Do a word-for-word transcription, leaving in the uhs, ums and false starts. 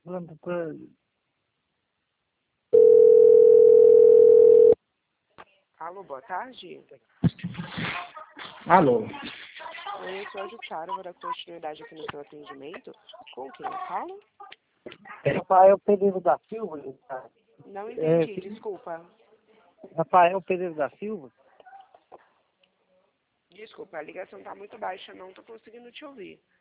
falando para... Alô, boa tarde. Alô? Oi, eu sou a Jussara, vou dar continuidade aqui no seu atendimento. Com quem eu falo? Rafael Pereira da Silva. Tá? Não entendi, É, desculpa. Rafael Pereira da Silva? Desculpa, a ligação tá muito baixa, não tô conseguindo te ouvir.